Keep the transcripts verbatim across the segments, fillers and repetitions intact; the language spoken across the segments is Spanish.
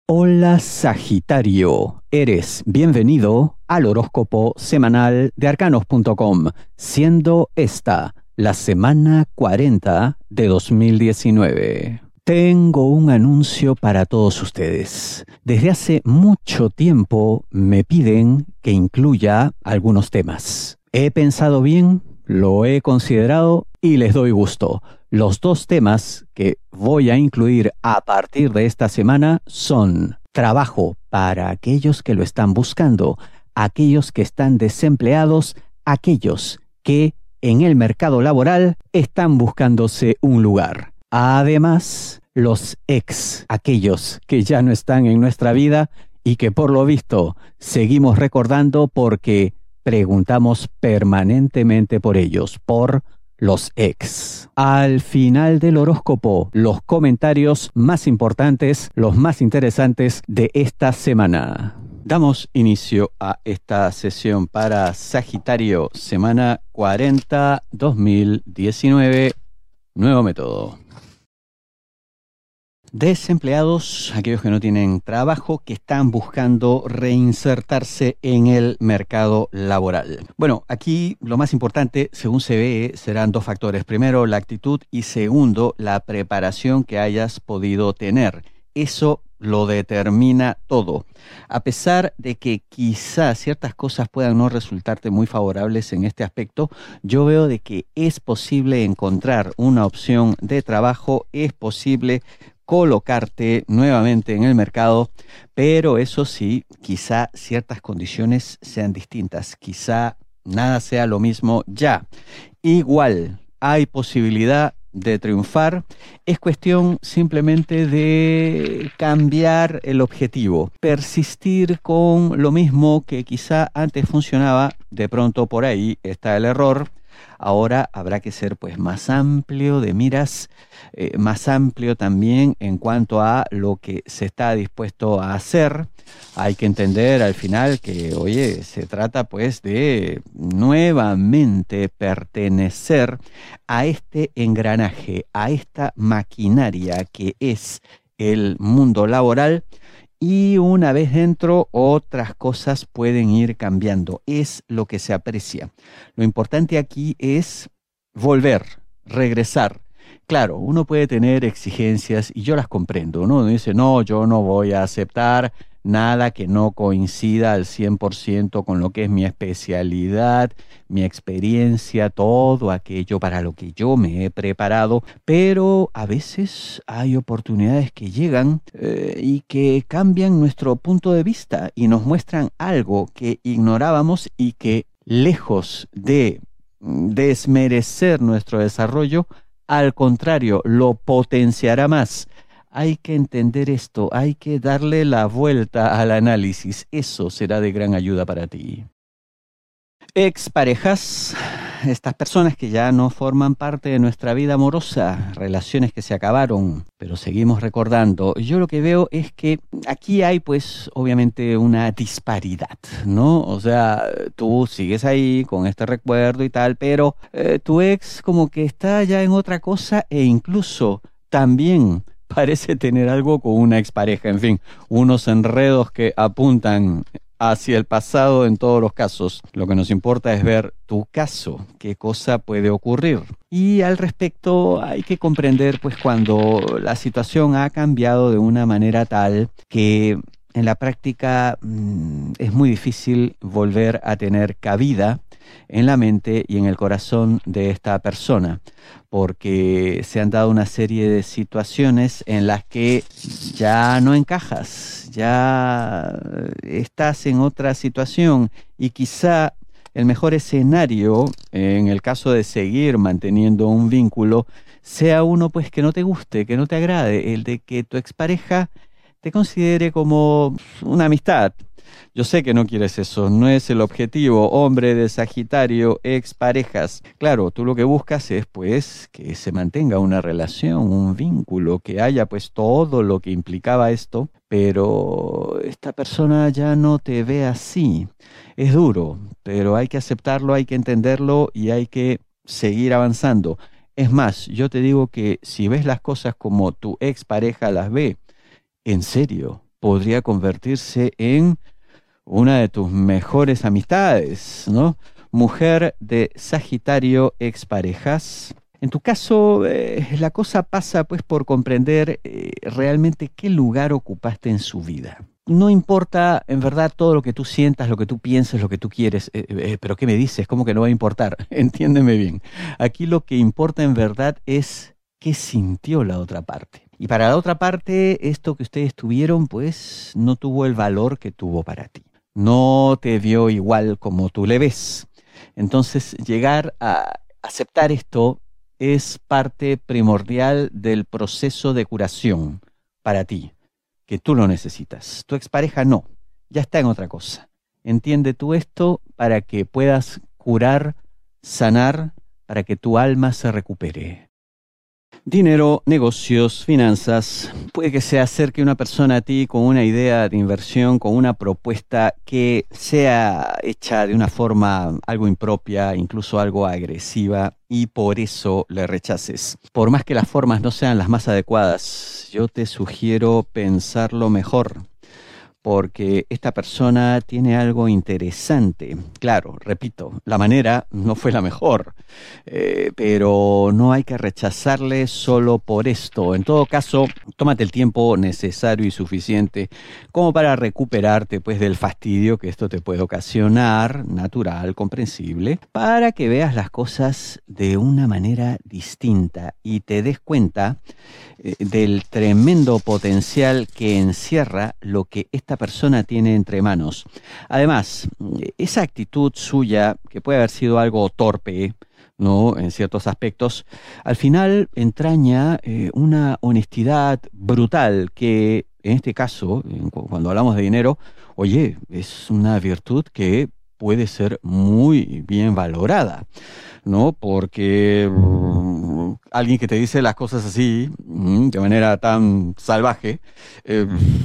Hola Sagitario, eres bienvenido al horóscopo semanal de arcanos punto com, siendo esta la semana cuarenta de dos mil diecinueve. Tengo un anuncio para todos ustedes. Desde hace mucho tiempo me piden que incluya algunos temas. He pensado bien, lo he considerado y les doy gusto. Los dos temas que voy a incluir a partir de esta semana son trabajo para aquellos que lo están buscando, aquellos que están desempleados, aquellos que en el mercado laboral están buscándose un lugar. Además, los ex, aquellos que ya no están en nuestra vida y que por lo visto seguimos recordando porque preguntamos permanentemente por ellos, por los ex. Al final del horóscopo, los comentarios más importantes, los más interesantes de esta semana. Damos inicio a esta sesión para Sagitario, semana cuarenta, dos mil diecinueve, nuevo método. Desempleados, aquellos que no tienen trabajo, que están buscando reinsertarse en el mercado laboral. Bueno, aquí lo más importante, según se ve, serán dos factores. Primero, la actitud y segundo, la preparación que hayas podido tener. Eso lo determina todo. A pesar de que quizás ciertas cosas puedan no resultarte muy favorables en este aspecto, yo veo de que es posible encontrar una opción de trabajo, es posible colocarte nuevamente en el mercado, pero eso sí, quizá ciertas condiciones sean distintas, quizá nada sea lo mismo ya. Igual, hay posibilidad de triunfar, es cuestión simplemente de cambiar el objetivo, persistir con lo mismo que quizá antes funcionaba, de pronto por ahí está el error. Ahora habrá que ser pues más amplio de miras, eh, más amplio también en cuanto a lo que se está dispuesto a hacer. Hay que entender al final que, oye, se trata pues de nuevamente pertenecer a este engranaje, a esta maquinaria que es el mundo laboral. Y una vez dentro, otras cosas pueden ir cambiando. Es lo que se aprecia. Lo importante aquí es volver, regresar. Claro, uno puede tener exigencias y yo las comprendo, ¿no? Uno dice, no, yo no voy a aceptar nada que no coincida al cien por ciento con lo que es mi especialidad, mi experiencia, todo aquello para lo que yo me he preparado, pero a veces hay oportunidades que llegan eh, y que cambian nuestro punto de vista y nos muestran algo que ignorábamos y que lejos de desmerecer nuestro desarrollo, al contrario, lo potenciará más. Hay que entender esto, hay que darle la vuelta al análisis. Eso será de gran ayuda para ti. Exparejas, estas personas que ya no forman parte de nuestra vida amorosa, relaciones que se acabaron, pero seguimos recordando. Yo lo que veo es que aquí hay pues obviamente una disparidad, ¿no? O sea, tú sigues ahí con este recuerdo y tal, pero eh, tu ex como que está ya en otra cosa e incluso también parece tener algo con una expareja. En fin, unos enredos que apuntan hacia el pasado en todos los casos. Lo que nos importa es ver tu caso, qué cosa puede ocurrir. Y al respecto hay que comprender pues cuando la situación ha cambiado de una manera tal que en la práctica mmm, es muy difícil volver a tener cabida en la mente y en el corazón de esta persona, porque se han dado una serie de situaciones en las que ya no encajas, ya estás en otra situación y quizá el mejor escenario, en el caso de seguir manteniendo un vínculo, sea uno pues que no te guste, que no te agrade, el de que tu expareja te considere como una amistad. Yo sé que no quieres eso, no es el objetivo, hombre de Sagitario, exparejas. Claro, tú lo que buscas es pues que se mantenga una relación, un vínculo, que haya pues todo lo que implicaba esto, pero esta persona ya no te ve así. Es duro, pero hay que aceptarlo, hay que entenderlo y hay que seguir avanzando. Es más, yo te digo que si ves las cosas como tu expareja las ve, en serio, podría convertirse en una de tus mejores amistades, ¿no? Mujer de Sagitario, exparejas. En tu caso, eh, la cosa pasa pues por comprender eh, realmente qué lugar ocupaste en su vida. No importa en verdad todo lo que tú sientas, lo que tú pienses, lo que tú quieres, eh, eh, pero ¿qué me dices? ¿Cómo que no va a importar? Entiéndeme bien. Aquí lo que importa en verdad es qué sintió la otra parte. Y para la otra parte, esto que ustedes tuvieron, pues no tuvo el valor que tuvo para ti. No te vio igual como tú le ves. Entonces, llegar a aceptar esto es parte primordial del proceso de curación para ti, que tú lo necesitas. Tu expareja no, ya está en otra cosa. Entiende tú esto para que puedas curar, sanar, para que tu alma se recupere. Dinero, negocios, finanzas. Puede que se acerque una persona a ti con una idea de inversión, con una propuesta que sea hecha de una forma algo impropia, incluso algo agresiva, y por eso le rechaces. Por más que las formas no sean las más adecuadas, yo te sugiero pensarlo mejor, porque esta persona tiene algo interesante. Claro, repito, la manera no fue la mejor, eh, pero no hay que rechazarle solo por esto. En todo caso, tómate el tiempo necesario y suficiente como para recuperarte pues del fastidio que esto te puede ocasionar, natural, comprensible, para que veas las cosas de una manera distinta y te des cuenta eh, del tremendo potencial que encierra lo que esta persona tiene entre manos. Además, esa actitud suya, que puede haber sido algo torpe, ¿no?, en ciertos aspectos, al final entraña eh, una honestidad brutal que, en este caso, cuando hablamos de dinero, oye, es una virtud que puede ser muy bien valorada, ¿no? Porque uh, alguien que te dice las cosas así, mm, de manera tan salvaje, eh,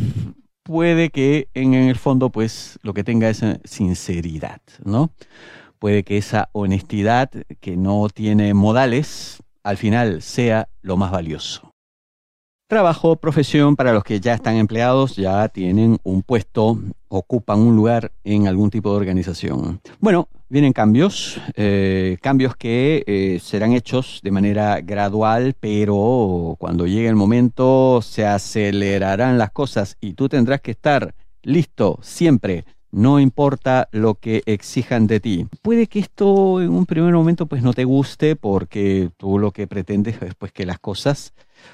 puede que en, en el fondo, pues, lo que tenga es sinceridad, ¿no? Puede que esa honestidad que no tiene modales, al final sea lo más valioso. Trabajo, profesión, para los que ya están empleados, ya tienen un puesto, ocupan un lugar en algún tipo de organización. Bueno, vienen cambios, eh, cambios que eh, serán hechos de manera gradual, pero cuando llegue el momento se acelerarán las cosas y tú tendrás que estar listo siempre. No importa lo que exijan de ti. Puede que esto en un primer momento pues no te guste porque tú lo que pretendes es pues que las cosas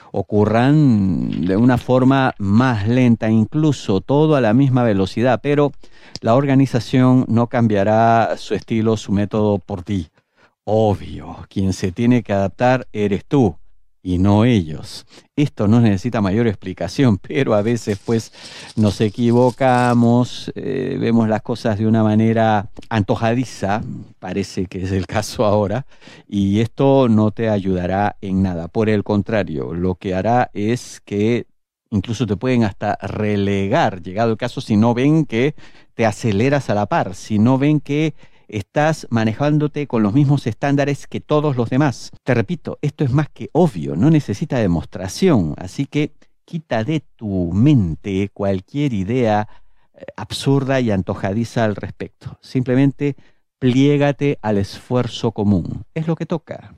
ocurran de una forma más lenta, incluso todo a la misma velocidad, pero la organización no cambiará su estilo, su método por ti. Obvio, quien se tiene que adaptar eres tú y no ellos. Esto no necesita mayor explicación, pero a veces pues nos equivocamos, eh, vemos las cosas de una manera antojadiza, parece que es el caso ahora, y esto no te ayudará en nada. Por el contrario, lo que hará es que incluso te pueden hasta relegar, llegado el caso, si no ven que te aceleras a la par, si no ven que estás manejándote con los mismos estándares que todos los demás. Te repito, esto es más que obvio, no necesita demostración, así que quita de tu mente cualquier idea eh, absurda y antojadiza al respecto. Simplemente pliégate al esfuerzo común. Es lo que toca.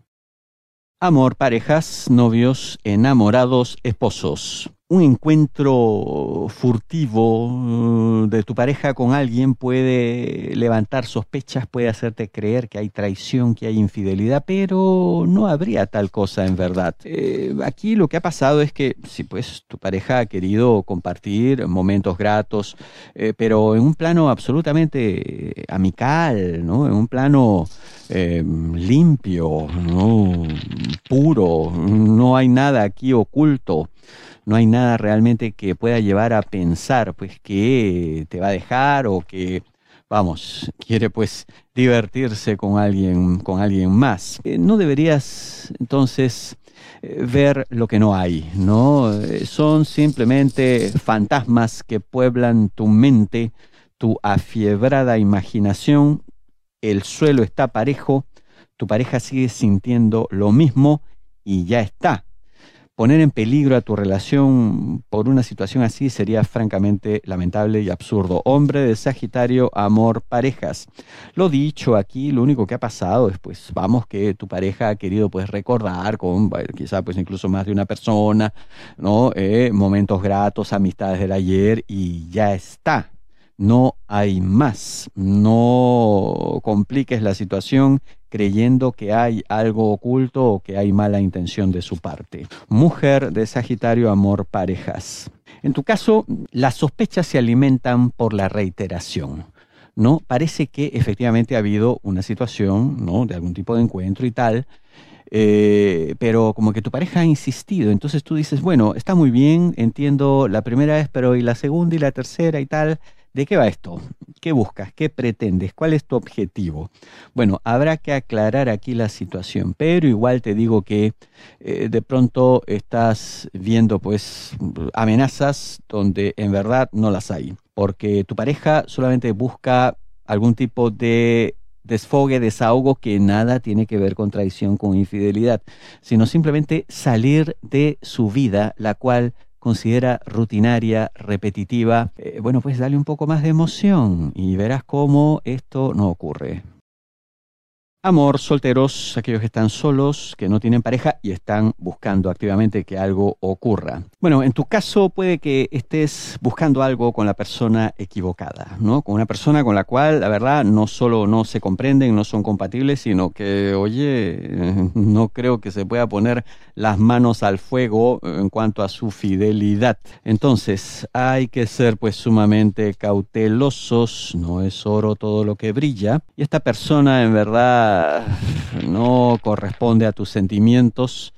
Amor, parejas, novios, enamorados, esposos. Un encuentro furtivo de tu pareja con alguien puede levantar sospechas, puede hacerte creer que hay traición, que hay infidelidad, pero no habría tal cosa en verdad. Eh, aquí lo que ha pasado es que, sí, pues tu pareja ha querido compartir momentos gratos, eh, pero en un plano absolutamente amical, ¿no? En un plano eh, limpio, ¿no? Puro, no hay nada aquí oculto. No hay nada realmente que pueda llevar a pensar pues que te va a dejar o que, vamos, quiere pues divertirse con alguien, con alguien más. Eh, no deberías entonces eh, ver lo que no hay, ¿no? Eh, son simplemente fantasmas que pueblan tu mente, tu afiebrada imaginación. El suelo está parejo, tu pareja sigue sintiendo lo mismo y ya está. Poner en peligro a tu relación por una situación así sería francamente lamentable y absurdo. Hombre de Sagitario, amor, parejas. Lo dicho aquí, lo único que ha pasado es, pues, vamos, que tu pareja ha querido, pues, recordar con, bueno, quizá, pues, incluso más de una persona, ¿no? Eh, momentos gratos, amistades del ayer y ya está. No hay más. No compliques la situación creyendo que hay algo oculto o que hay mala intención de su parte. Mujer de Sagitario, amor, parejas. En tu caso, las sospechas se alimentan por la reiteración, ¿no? Parece que efectivamente ha habido una situación, ¿no?, de algún tipo de encuentro y tal, eh, pero como que tu pareja ha insistido, entonces tú dices, bueno, está muy bien, entiendo la primera vez, pero ¿y la segunda y la tercera y tal? ¿De qué va esto? ¿Qué buscas? ¿Qué pretendes? ¿Cuál es tu objetivo? Bueno, habrá que aclarar aquí la situación, pero igual te digo que eh, de pronto estás viendo, pues, amenazas donde en verdad no las hay, porque tu pareja solamente busca algún tipo de desfogue, desahogo que nada tiene que ver con traición, con infidelidad, sino simplemente salir de su vida, la cual considera rutinaria, repetitiva. Eh, bueno, pues dale un poco más de emoción y verás cómo esto no ocurre. Amor, solteros, aquellos que están solos, que no tienen pareja y están buscando activamente que algo ocurra. Bueno, en tu caso puede que estés buscando algo con la persona equivocada, ¿no? Con una persona con la cual, la verdad, no solo no se comprenden, no son compatibles, sino que, oye, no creo que se pueda poner las manos al fuego en cuanto a su fidelidad. Entonces, hay que ser, pues, sumamente cautelosos. No es oro todo lo que brilla. Y esta persona, en verdad, no corresponde a tus sentimientos.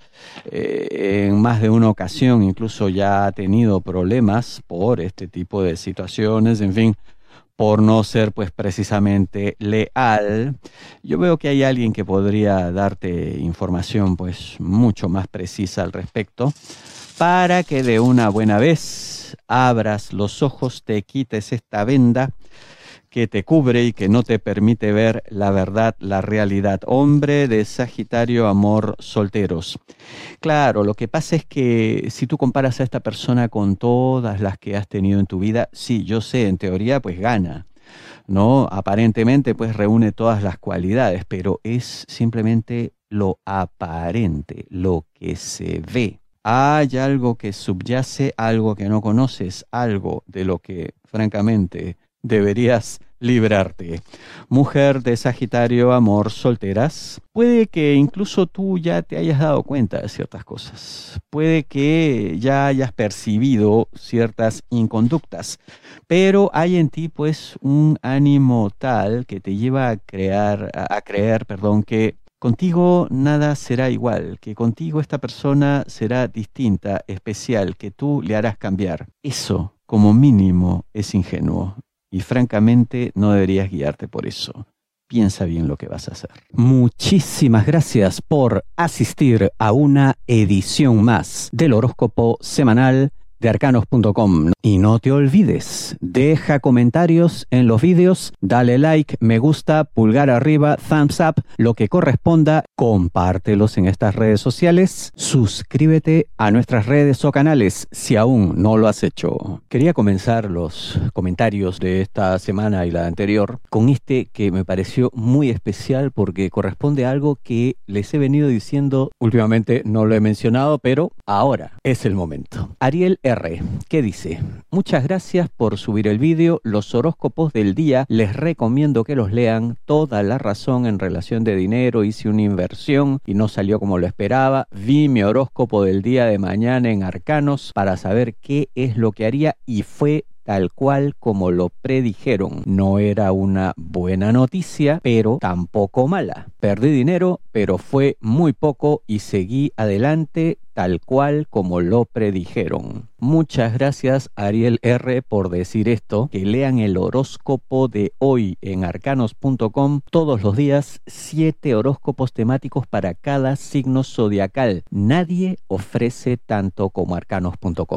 Eh, en más de una ocasión incluso ya ha tenido problemas por este tipo de situaciones, en fin, por no ser, pues, precisamente leal. Yo veo que hay alguien que podría darte información, pues, mucho más precisa al respecto, para que de una buena vez abras los ojos, te quites esta venda que te cubre y que no te permite ver la verdad, la realidad. Hombre de Sagitario, amor, solteros. Claro, lo que pasa es que si tú comparas a esta persona con todas las que has tenido en tu vida, sí, yo sé, en teoría, pues gana, ¿no? Aparentemente, pues reúne todas las cualidades, pero es simplemente lo aparente, lo que se ve. Hay algo que subyace, algo que no conoces, algo de lo que, francamente, deberías librarte. Mujer de Sagitario, amor, solteras. Puede que incluso tú ya te hayas dado cuenta de ciertas cosas. Puede que ya hayas percibido ciertas inconductas. Pero hay en ti, pues, un ánimo tal que te lleva a crear, a, a creer, perdón, que contigo nada será igual, que contigo esta persona será distinta, especial, que tú le harás cambiar. Eso, como mínimo, es ingenuo. Y francamente no deberías guiarte por eso. Piensa bien lo que vas a hacer. Muchísimas gracias por asistir a una edición más del horóscopo semanal de arcanos punto com. Y no te olvides, deja comentarios en los vídeos, dale like, me gusta, pulgar arriba, thumbs up, lo que corresponda, compártelos en estas redes sociales, suscríbete a nuestras redes o canales si aún no lo has hecho. Quería comenzar los comentarios de esta semana y la anterior con este que me pareció muy especial porque corresponde a algo que les he venido diciendo últimamente, no lo he mencionado, pero ahora es el momento. Ariel R, ¿qué dice? Muchas gracias por subir el vídeo. Los horóscopos del día les recomiendo que los lean. Toda la razón en relación de dinero. Hice una inversión y no salió como lo esperaba. Vi mi horóscopo del día de mañana en Arcanos para saber qué es lo que haría y fue tal cual como lo predijeron. No era una buena noticia, pero tampoco mala. Perdí dinero, pero fue muy poco y seguí adelante tal cual como lo predijeron. Muchas gracias, Ariel R, por decir esto. Que lean el horóscopo de hoy en arcanos punto com. Todos los días, siete horóscopos temáticos para cada signo zodiacal. Nadie ofrece tanto como arcanos punto com.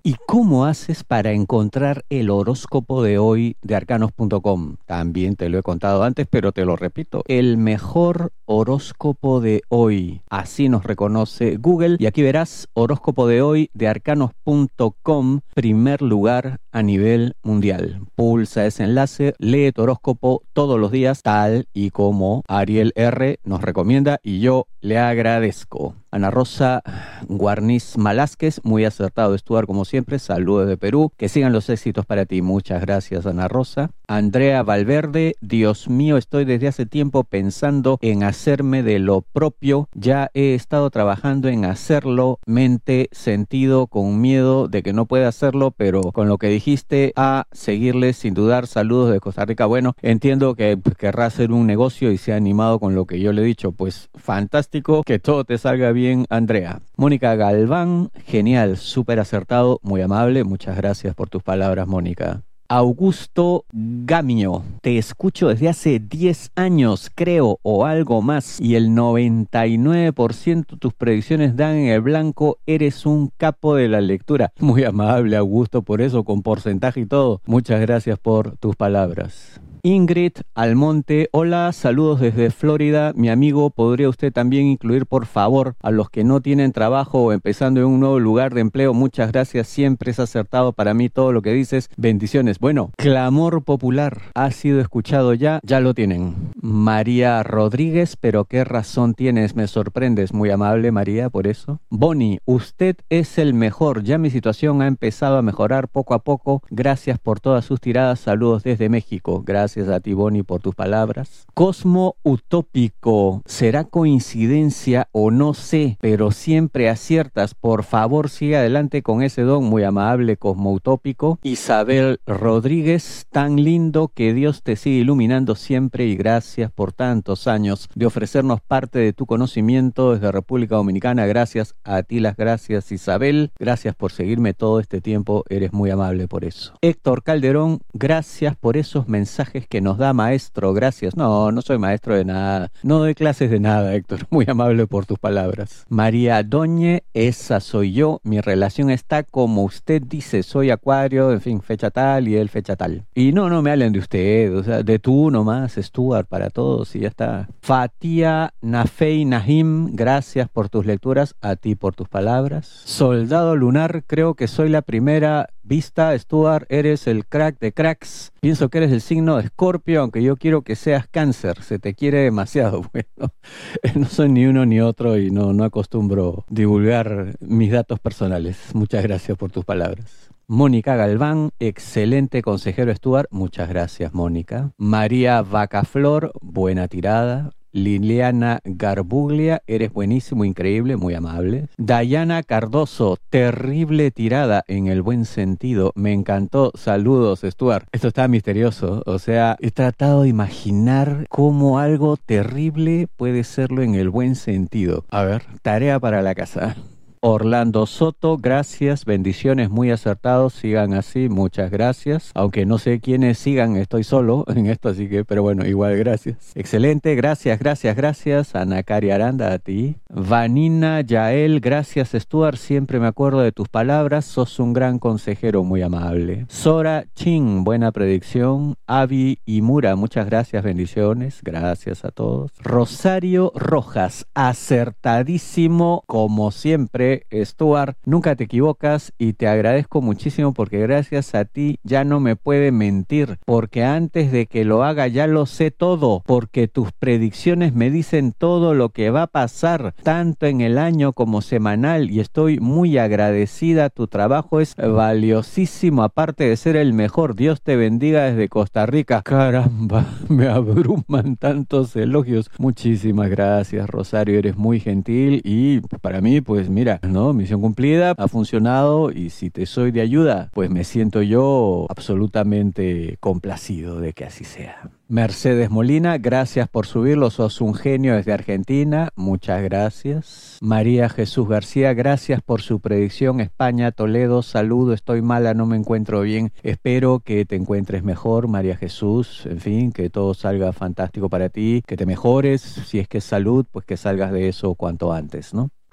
¿Y cómo haces para encontrar el horóscopo de hoy de arcanos punto com? También te lo he contado antes, pero te lo repito. El mejor horóscopo de hoy. Así nos reconoce Google. Y aquí verás horóscopo de hoy de arcanos punto com, primer lugar a nivel mundial. Pulsa ese enlace, lee tu horóscopo todos los días, tal y como Ariel R. nos recomienda y yo le agradezco. Ana Rosa Guarniz Malásquez, muy acertado, Stuart, como siempre. Saludos de Perú. Que sigan los éxitos para ti. Muchas gracias, Ana Rosa. Andrea Valverde, Dios mío, estoy desde hace tiempo pensando en hacerme de lo propio. Ya he estado trabajando en hacerlo, mente, sentido, con miedo de que no pueda hacerlo, pero con lo que dijiste, a seguirle sin dudar. Saludos de Costa Rica. Bueno, entiendo que pues, querrá hacer un negocio y se ha animado con lo que yo le he dicho. Pues fantástico, que todo te salga bien, Andrea. Mónica Galván, genial, súper acertado, muy amable. Muchas gracias por tus palabras, Mónica. Augusto Gamio, te escucho desde hace diez años, creo, o algo más, y el noventa y nueve por ciento tus predicciones dan en el blanco. Eres un capo de la lectura. Muy amable, Augusto, por eso, con porcentaje y todo. Muchas gracias por tus palabras. Ingrid Almonte, hola, saludos desde Florida. Mi amigo, ¿podría usted también incluir, por favor, a los que no tienen trabajo o empezando en un nuevo lugar de empleo? Muchas gracias, siempre es acertado para mí todo lo que dices. Bendiciones. Bueno, clamor popular ha sido escuchado ya, ya lo tienen. María Rodríguez, pero ¿qué razón tienes? Me sorprendes, muy amable María, por eso. Bonnie, usted es el mejor, ya mi situación ha empezado a mejorar poco a poco. Gracias por todas sus tiradas, saludos desde México. Gracias. Gracias a ti, Bonnie, por tus palabras. Cosmo Utópico, ¿será coincidencia o no sé? Pero siempre aciertas. Por favor, sigue adelante con ese don. Muy amable, Cosmo Utópico. Isabel Rodríguez, tan lindo, que Dios te siga iluminando siempre y gracias por tantos años de ofrecernos parte de tu conocimiento desde República Dominicana. Gracias a ti, las gracias, Isabel. Gracias por seguirme todo este tiempo. Eres muy amable por eso. Héctor Calderón, gracias por esos mensajes que nos da, maestro, gracias. No, no soy maestro de nada, no doy clases de nada, Héctor, muy amable por tus palabras. María Doñe, esa soy yo, mi relación está como usted dice, soy acuario, en fin, fecha tal y él fecha tal. Y no, no me hablen de usted, o sea, de tú nomás, Stuart, para todos y ya está. Fatia Nafei Nahim, gracias por tus lecturas, a ti por tus palabras. Soldado Lunar, creo que soy la primera vista, Stuart, eres el crack de cracks. Pienso que eres el signo de Escorpio, aunque yo quiero que seas Cáncer. Se te quiere demasiado. Bueno, no soy ni uno ni otro y no, no acostumbro divulgar mis datos personales. Muchas gracias por tus palabras. Mónica Galván, excelente consejero, Stuart. Muchas gracias, Mónica. María Vacaflor, buena tirada. Liliana Garbuglia, eres buenísimo, increíble, muy amable. Dayana Cardoso, terrible tirada en el buen sentido, me encantó, saludos, Stuart. Esto está misterioso, o sea, he tratado de imaginar cómo algo terrible puede serlo en el buen sentido. A ver, tarea para la casa. Orlando Soto, gracias, bendiciones, muy acertados, sigan así, muchas gracias. Aunque no sé quiénes sigan, estoy solo en esto, así que, pero bueno, igual gracias. Excelente, gracias, gracias, gracias. Ana Cari Aranda, a ti. Vanina Yael, gracias, Stuart, siempre me acuerdo de tus palabras, sos un gran consejero, muy amable. Sora Chin, buena predicción. Avi Imura, muchas gracias, bendiciones, gracias a todos. Rosario Rojas, acertadísimo, como siempre. Stuart, nunca te equivocas y te agradezco muchísimo porque gracias a ti ya no me puede mentir, porque antes de que lo haga ya lo sé todo, porque tus predicciones me dicen todo lo que va a pasar, tanto en el año como semanal, y estoy muy agradecida. Tu trabajo es valiosísimo, aparte de ser el mejor. Dios te bendiga desde Costa Rica. Caramba, me abruman tantos elogios. Muchísimas gracias, Rosario, eres muy gentil y para mí, pues mira, ¿no? Misión cumplida, ha funcionado y si te soy de ayuda, pues me siento yo absolutamente complacido de que así sea. Mercedes Molina, gracias por subirlo, sos un genio desde Argentina, muchas gracias. María Jesús García, gracias por su predicción. España, Toledo, saludo, estoy mala, no me encuentro bien, espero que te encuentres mejor, María Jesús, en fin, que todo salga fantástico para ti, que te mejores, si es que es salud, pues que salgas de eso cuanto antes, ¿no?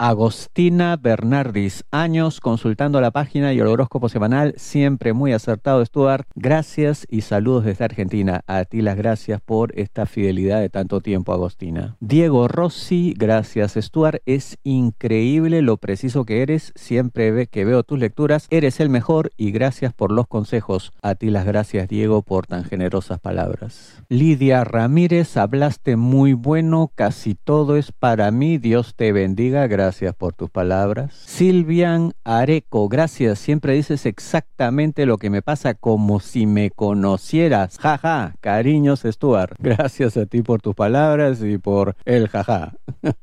Agostina Bernardis, años consultando la página y el horóscopo semanal, siempre muy acertado, Stuart. Gracias y saludos desde Argentina. A ti las gracias por esta fidelidad de tanto tiempo, Agostina. Diego Rossi, gracias, Stuart. Es increíble lo preciso que eres. Siempre ve que veo tus lecturas. Eres el mejor y gracias por los consejos. A ti las gracias, Diego, por tan generosas palabras. Lidia Ramírez, hablaste muy bueno. Casi todo es para mí. Dios te bendiga. Gracias por tus palabras. Silvian Areco, gracias. Siempre dices exactamente lo que me pasa como si me conocieras. Jaja, cariños, Stuart. Gracias a ti por tus palabras y por el jaja.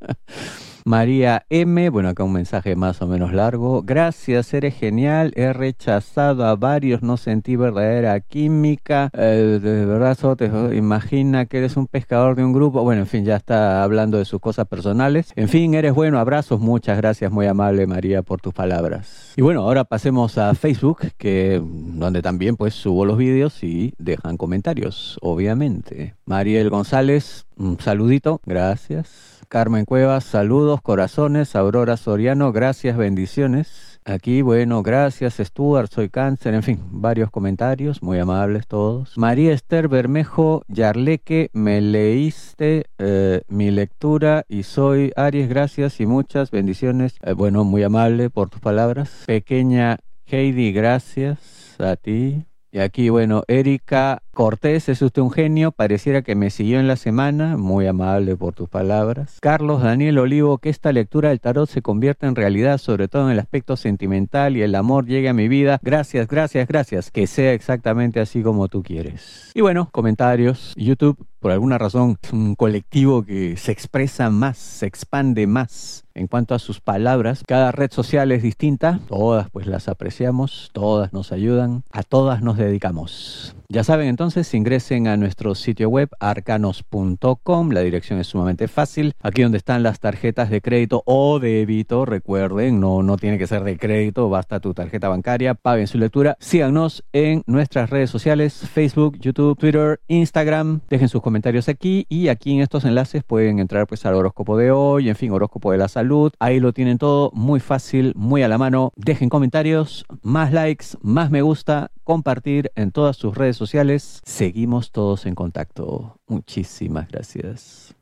María M, bueno, acá un mensaje más o menos largo. Gracias, eres genial. He rechazado a varios, no sentí verdadera química. Eh, de verdad, solo te imagina que eres un pescador de un grupo. Bueno, en fin, ya está hablando de sus cosas personales. En fin, eres bueno, abrazos, muchas gracias, muy amable María por tus palabras. Y bueno, ahora pasemos a Facebook, que donde también pues subo los vídeos y dejan comentarios, obviamente. Mariel González, un saludito, gracias. Carmen Cuevas, saludos, corazones. Aurora Soriano, gracias, bendiciones. Aquí, bueno, gracias, Stuart, soy cáncer, en fin, varios comentarios, muy amables todos. María Esther Bermejo, Yarleque, me leíste eh, mi lectura y soy Aries, gracias y muchas bendiciones. Eh, bueno, muy amable por tus palabras. Pequeña Heidi, gracias a ti. Y aquí, bueno, Erika Cortés, es usted un genio, pareciera que me siguió en la semana, muy amable por tus palabras. Carlos Daniel Olivo, que esta lectura del tarot se convierta en realidad, sobre todo en el aspecto sentimental y el amor llegue a mi vida. Gracias, gracias, gracias, que sea exactamente así como tú quieres. Y bueno, comentarios, YouTube, por alguna razón, es un colectivo que se expresa más, se expande más. En cuanto a sus palabras, cada red social es distinta, todas pues las apreciamos, todas nos ayudan, a todas nos dedicamos. Ya saben, entonces ingresen a nuestro sitio web arcanos punto com, la dirección es sumamente fácil, aquí donde están las tarjetas de crédito o débito, recuerden, no, no tiene que ser de crédito, basta tu tarjeta bancaria, paguen su lectura, síganos en nuestras redes sociales, Facebook, YouTube, Twitter, Instagram, dejen sus comentarios aquí y aquí en estos enlaces pueden entrar pues al horóscopo de hoy, en fin, horóscopo de la salud, ahí lo tienen todo muy fácil, muy a la mano, dejen comentarios, más likes, más me gusta, compartir en todas sus redes sociales. Seguimos todos en contacto. Muchísimas gracias.